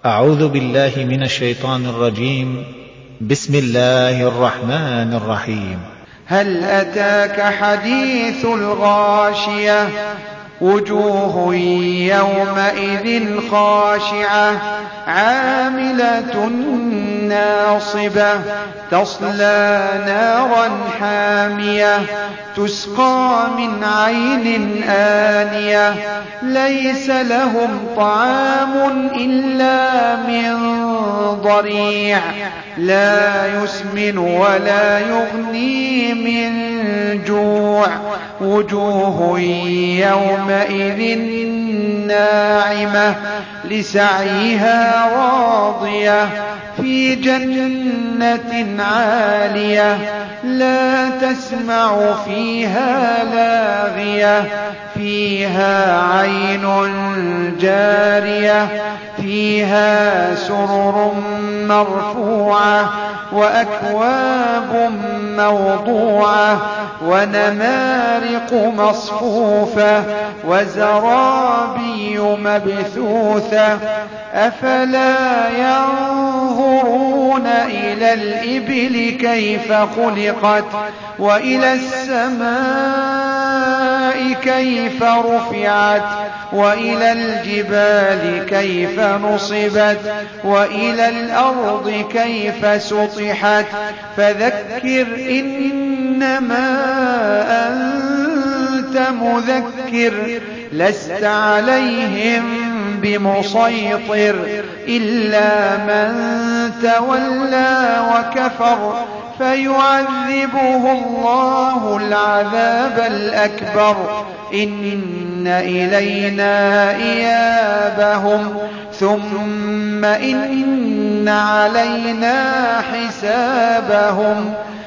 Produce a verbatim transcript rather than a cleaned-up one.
أعوذ بالله من الشيطان الرجيم. بسم الله الرحمن الرحيم. هل أتاك حديث الغاشية وجوه يومئذ خاشعة عاملة ناصبة تصلى نارا حامية تسقى من عين آنية ليس لهم طعام إلا من ضريع لا يسمن ولا يغني من جوع وجوه يومئذ ناعمة لسعيها راضية في جنة عالية لا تسمع فيها لاغية فيها عين جارية فيها سرر مرفوعة وأكواب موضوعة ونمارق مصفوفة وزرابي مبثوثة أفلا ينظرون إلى الإبل كيف خلقت وإلى السماء كيف رفعت وإلى الجبال كيف نصبت وإلى الأرض كيف سطحت فذكر إنما أنت مذكر لست عليهم بمسيطر إلا من تولى وكفر فيعذبه الله العذاب الأكبر إن إلينا إيابهم ثم إن علينا حسابهم